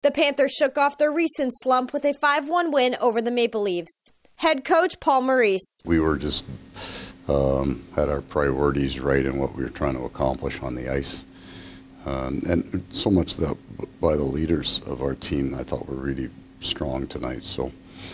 The Panthers shook off their recent slump with a 5-1 win over the Maple Leafs. Head coach Paul Maurice. We were just had our priorities right in what we were trying to accomplish on the ice. And so much that by the leaders of our team I thought were really strong tonight. So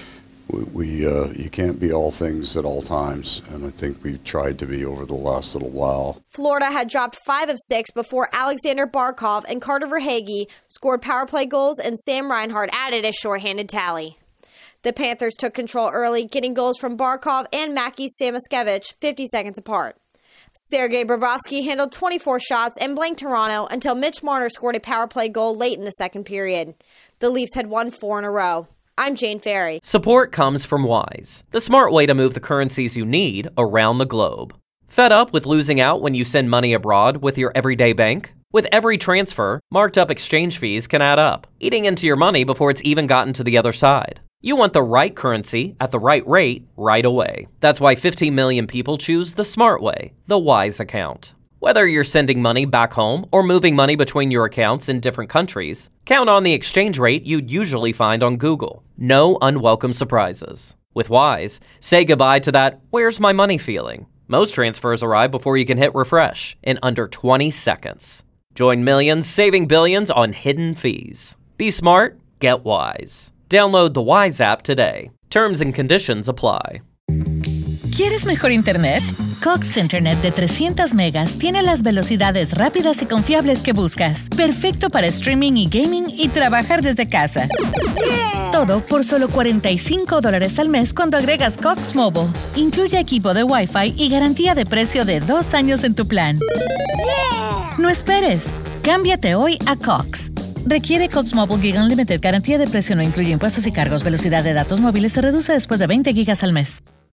you can't be all things at all times, and I think we tried to be over the last little while. Florida had dropped 5 of 6 before Alexander Barkov and Carter Verhaeghe scored power play goals, and Sam Reinhart added a shorthanded tally. The Panthers took control early, getting goals from Barkov and Mackie Samoskevich 50 seconds apart. Sergei Bobrovsky handled 24 shots and blanked Toronto until Mitch Marner scored a power play goal late in the second period. The Leafs had won 4 in a row. I'm Jane Ferry. Support comes from Wise, the smart way to move the currencies you need around the globe. Fed up with losing out when you send money abroad with your everyday bank? With every transfer, marked up exchange fees can add up, eating into your money before it's even gotten to the other side. You want the right currency at the right rate right away. That's why 15 million people choose the smart way, the Wise account. Whether you're sending money back home or moving money between your accounts in different countries, count on the exchange rate you'd usually find on Google. No unwelcome surprises. With Wise, say goodbye to that "where's my money" feeling. Most transfers arrive before you can hit refresh in under 20 seconds. Join millions saving billions on hidden fees. Be smart, get Wise. Download the Wise app today. Terms and conditions apply. ¿Quieres mejor internet? Cox Internet de 300 megas tiene las velocidades rápidas y confiables que buscas. Perfecto para streaming y gaming y trabajar desde casa. Todo por solo $45 al mes cuando agregas Cox Mobile. Incluye equipo de Wi-Fi y garantía de precio de 2 años en tu plan. No esperes. Cámbiate hoy a Cox. Requiere Cox Mobile Gig Unlimited. Garantía de precio no incluye impuestos y cargos. Velocidad de datos móviles se reduce después de 20 gigas al mes.